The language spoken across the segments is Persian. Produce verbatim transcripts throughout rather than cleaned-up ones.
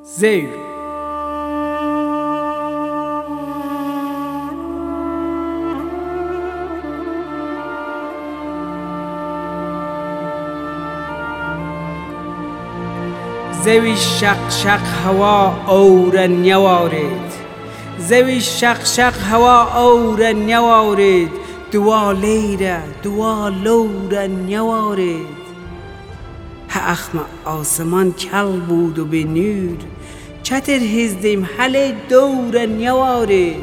زير زوی شق شق هوا اورن یوارید زوی شق شق هوا اورن یوارید دوا لیره دوا لورن یوارید ها اخم آسمان کل بود و به نور چتر هزدیم حل دورن یوارید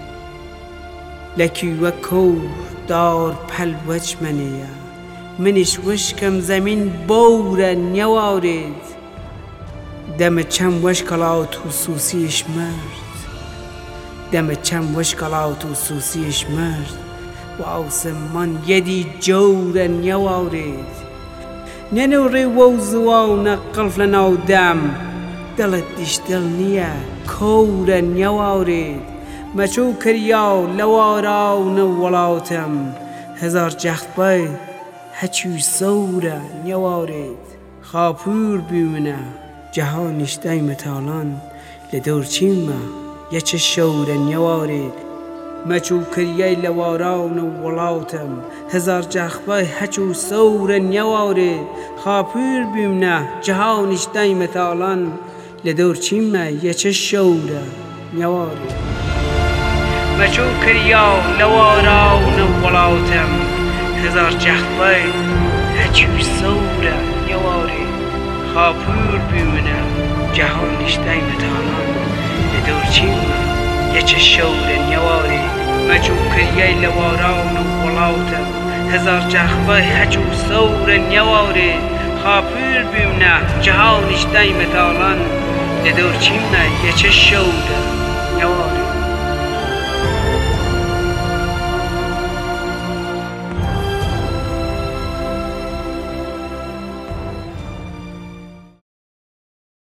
لکی و کور دار پلوچ منیه منش وشکم زمین بورن یوارید دم چم وشکلات و سوسیش مرد دم چم وشکلات و سوسیش مرد و آسمان یدی جورن یوارید ننوری ووزوان قلف لناو دم دلت دیش دل نیه کورن یوارید مچو کریا لواران ولاتم هزار جخت بای هچوی سورن یوارید خاپور بیمنه جهانش دایم تالان لدور چیمه یه چه شورن یوارید مچو کریای لواران و ولاتم هزار جخبای هچو سورن یوارید خاپور بیمنه جهانش دایم تالان لدور چیمه یه چه شورن یوارید مچو کریا لواران و ولاتم هزار جخبای هچو سورن یوارید خاپور بیمنه جهانش دایم تالان لدور چیمه یه چه شورن یوارید مچو کریای لواران و ولاتم هزار جخبای هچو سورن یوارید خاپور بیمنه جهانش دایم تالان لدور چیمه یه چه شورن